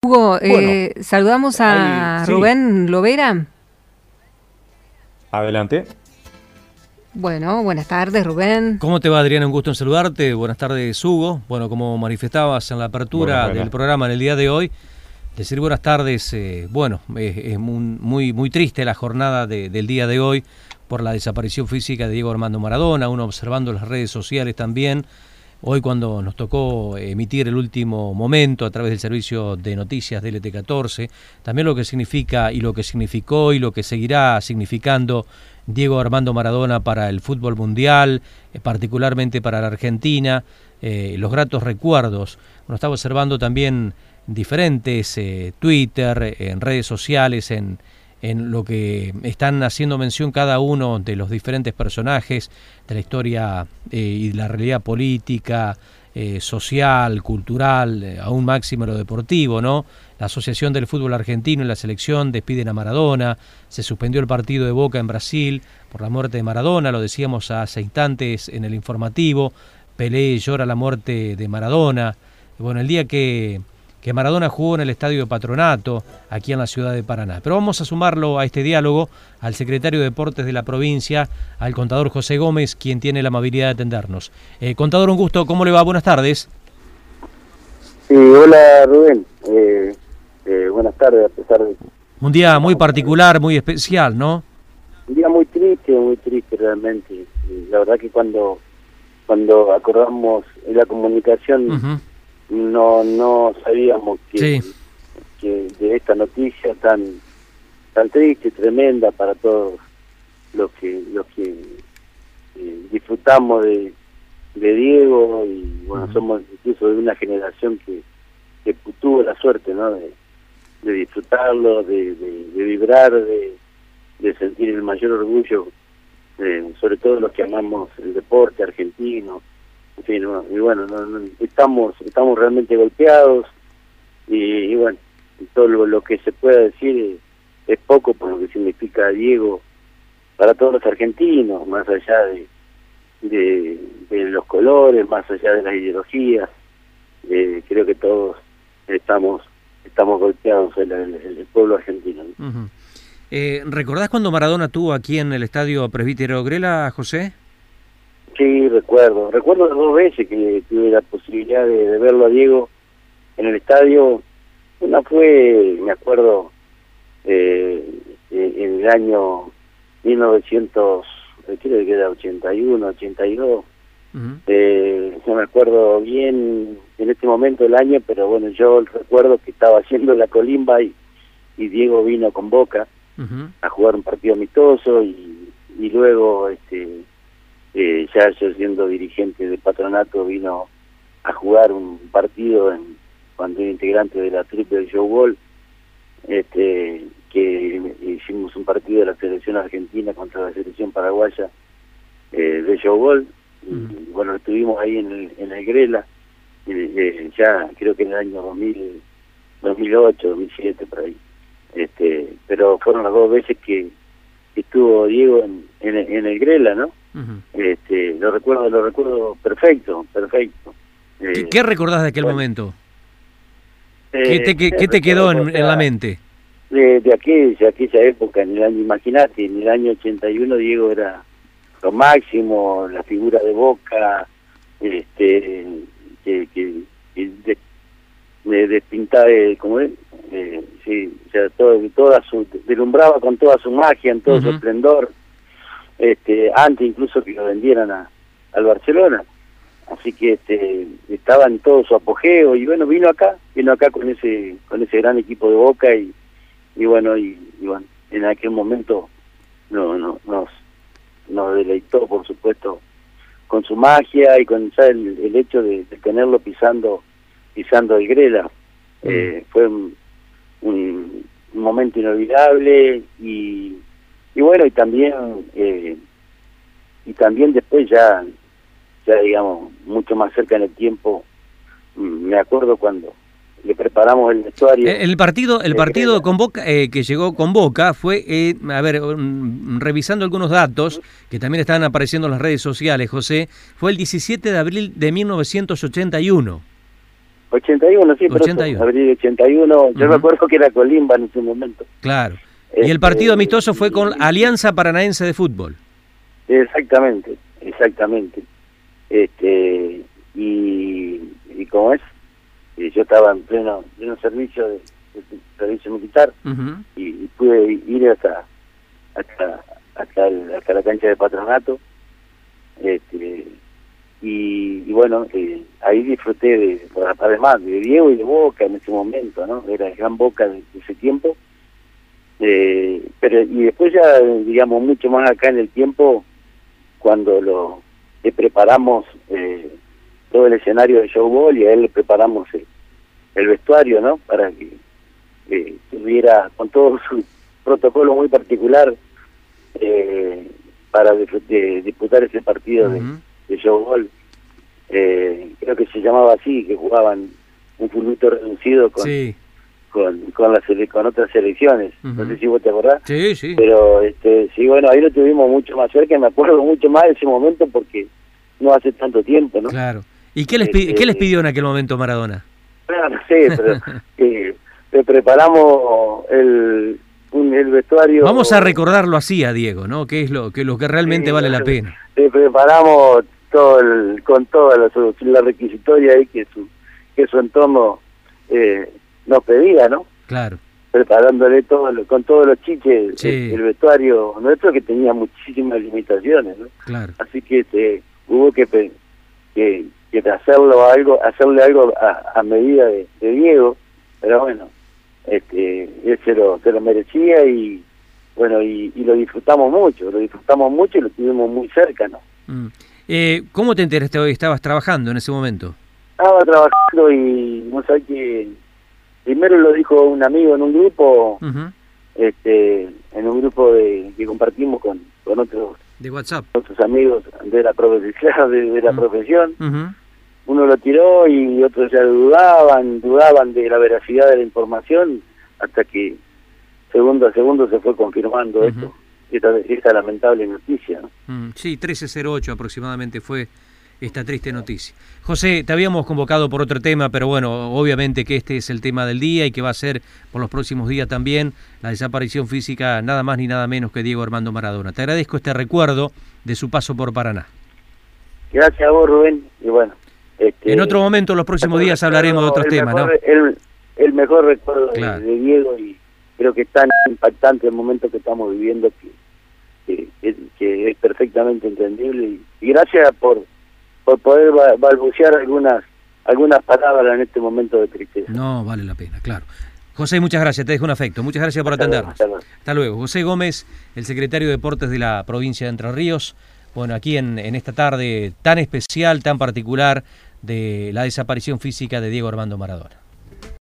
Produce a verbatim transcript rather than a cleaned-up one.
Hugo, Bueno, eh, saludamos a ahí, sí, Rubén Lovera. adelante. Bueno, buenas tardes, Rubén. ¿Cómo te va, Adriana? Un gusto en saludarte. Buenas tardes, Hugo. Bueno, como manifestabas en la apertura Buenas, del buenas. programa en el día de hoy, decir buenas tardes, eh, bueno, es, es muy, muy triste la jornada de, del día de hoy por la desaparición física de Diego Armando Maradona, uno observando las redes sociales también. Hoy cuando nos tocó emitir el último momento a través del servicio de noticias de L T catorce, también lo que significa y lo que significó y lo que seguirá significando Diego Armando Maradona para el fútbol mundial, eh, particularmente para la Argentina, eh, los gratos recuerdos. Uno estaba observando también diferentes eh, Twitter, en redes sociales, en en lo que están haciendo mención cada uno de los diferentes personajes de la historia eh, y de la realidad política, eh, social, cultural, eh, a un máximo lo deportivo, ¿no? La Asociación del Fútbol Argentino y la selección despiden a Maradona, se suspendió el partido de Boca en Brasil por la muerte de Maradona, lo decíamos hace instantes en el informativo, Pelé llora la muerte de Maradona. Bueno, el día que... que Maradona jugó en el Estadio de Patronato, aquí en la ciudad de Paraná. Pero vamos a sumarlo a este diálogo al secretario de Deportes de la provincia, al contador José Gómez, quien tiene la amabilidad de atendernos. Eh, contador, un gusto, ¿cómo le va? Buenas tardes. Sí, hola Rubén, eh, eh, buenas tardes, a pesar de... Un día muy particular, muy especial, ¿no? Un día muy triste, muy triste realmente. La verdad que cuando, cuando acordamos la comunicación... Uh-huh. No no sabíamos que, sí. que de esta noticia tan tan triste, tremenda para todos los que los que eh, disfrutamos de, de Diego y bueno, uh-huh. somos incluso de una generación que, que tuvo la suerte, ¿no? de, de disfrutarlo, de, de, de vibrar, de, de sentir el mayor orgullo, eh, sobre todo los que amamos el deporte argentino. En fin, no, y bueno, no, no, estamos estamos realmente golpeados y, y bueno, todo lo, lo que se pueda decir es, es poco por lo que significa Diego para todos los argentinos, más allá de, de, de los colores, más allá de las ideologías. Eh, creo que todos estamos estamos golpeados el, el, el pueblo argentino, ¿no? Uh-huh. eh, ¿Recordás cuando Maradona tuvo aquí en el Estadio Presbítero Grela, José? Sí, recuerdo. Recuerdo las dos veces que tuve la posibilidad de, de verlo a Diego en el estadio. Una fue, me acuerdo, eh, en el año mil novecientos, creo que era ochenta y uno, ochenta y dos. Uh-huh. Eh, no me acuerdo bien en este momento del año, pero bueno, yo recuerdo que estaba haciendo la colimba y, y Diego vino con Boca uh-huh. a jugar un partido amistoso y, y luego... este Eh, ya yo siendo dirigente del Patronato vino a jugar un partido en, cuando era integrante de la triple de Showball, este, que hicimos un partido de la selección argentina contra la selección paraguaya eh, de Showball, y uh-huh. bueno, estuvimos ahí en el, en el Grela, eh, eh, ya creo que en el año dos mil, dos mil ocho, dos mil siete, por ahí, este, pero fueron las dos veces que, que estuvo Diego en, en, en el Grela, ¿no? Uh-huh. Este, lo recuerdo, lo recuerdo perfecto, perfecto. Eh, ¿Qué, ¿Qué recordás de aquel bueno, momento? Eh, ¿Qué te, qué, ¿qué te quedó en, en la mente? De, de aquella, aquella época, en el año, imagínate, en el año ochenta y uno Diego era lo máximo, la figura de Boca, este, que, que, que de, de despintaba, eh, como es, eh, sí, o sea, todo, toda su, deslumbraba con toda su magia, en todo uh-huh. su esplendor. Este, antes incluso que lo vendieran a, al Barcelona, así que este, estaba en todo su apogeo y bueno, vino acá, vino acá con ese con ese gran equipo de Boca y, y bueno, y, y bueno, en aquel momento no, no, nos, nos deleitó, por supuesto, con su magia y con ya el, el hecho de, de tenerlo pisando pisando el Grela. Mm. Eh, fue un, un, un momento inolvidable y y bueno, y también eh, y también después ya ya digamos mucho más cerca en el tiempo, me acuerdo cuando le preparamos el vestuario. El partido el partido con Boca eh, que llegó con Boca fue, eh, a ver, um, revisando algunos datos que también están apareciendo en las redes sociales, José, fue el diecisiete de abril de mil novecientos ochenta y uno. ochenta y uno, sí, por ochenta y uno. eso, abril ochenta y uno. Yo Uh-huh. me acuerdo que era Colimba en ese momento. Claro. Este, y el partido amistoso fue con Alianza Paranaense de Fútbol. Exactamente, exactamente. Este y, y como es, y yo estaba en pleno, pleno servicio de, de servicio militar Uh-huh. y, y pude ir hasta hasta hasta, el, hasta la cancha de Patronato. Este y, y bueno, eh, ahí disfruté de, además de Diego y de Boca en ese momento, ¿no? Era el gran Boca de, de ese tiempo. Eh, pero y después ya, digamos, mucho más acá en el tiempo, cuando lo le preparamos eh, todo el escenario de showball, y a él le preparamos el, el vestuario, ¿no? Para que eh, tuviera con todo su protocolo muy particular eh, para disfr- de, disputar ese partido de, Uh-huh. de showball. Eh, creo que se llamaba así, que jugaban un fulbito reducido con Sí. con con, las sele- con otras selecciones. Uh-huh. No sé si vos te acordás. Sí, sí. Pero este sí, bueno, ahí lo tuvimos mucho más cerca, me acuerdo mucho más de ese momento porque no hace tanto tiempo, ¿no? Claro. ¿Y qué les, pi- Este, qué les pidió en aquel momento Maradona? Claro, no sé, pero eh, le preparamos el, un, el vestuario. Vamos a recordarlo así a Diego, ¿no? Que es lo que, lo que realmente Sí, vale la pena. Le preparamos todo el, con toda la, la requisitoria ahí que su, que su entorno eh, nos pedía, ¿no? Claro. Preparándole todo lo- con todos los chiches Sí. el, el vestuario nuestro, que tenía muchísimas limitaciones, ¿no? Claro. Así que este, hubo que, pe- que que hacerlo algo hacerle algo a, a medida de, de Diego, pero bueno, este él se lo se lo merecía, y bueno, y, y lo disfrutamos mucho lo disfrutamos mucho y lo tuvimos muy cerca, ¿no? Mm. Eh, ¿Cómo te enteraste hoy? ¿Estabas trabajando en ese momento? Estaba trabajando y no sé qué. Primero lo dijo un amigo en un grupo, Uh-huh. este en un grupo de que compartimos con, con otros De WhatsApp. otros amigos de la profesión, de, de la Mm. profesión. Uh-huh. Uno lo tiró y otros ya dudaban, dudaban de la veracidad de la información, hasta que segundo a segundo se fue confirmando Uh-huh. esto, esta, esta lamentable noticia, ¿no? Mm, sí, trece cero ocho aproximadamente fue esta triste noticia. José, te habíamos convocado por otro tema, pero bueno, obviamente que este es el tema del día y que va a ser por los próximos días también, la desaparición física nada más ni nada menos que Diego Armando Maradona. Te agradezco este recuerdo de su paso por Paraná. Gracias a vos, Rubén, y bueno. Este, En otro momento, los próximos días hablaremos de otros el temas, mejor, ¿no? El, el mejor recuerdo Claro. de, de Diego, y creo que es tan impactante el momento que estamos viviendo que, que, que, que es perfectamente entendible, y, y gracias por por poder ba- balbucear algunas algunas palabras en este momento de tristeza. No, vale la pena, claro. José, muchas gracias, te dejo un afecto. Muchas gracias por Hasta luego, atendernos. hasta luego. Hasta luego. José Gómez, el secretario de Deportes de la provincia de Entre Ríos. Bueno, aquí en, en esta tarde tan especial, tan particular, de la desaparición física de Diego Armando Maradona.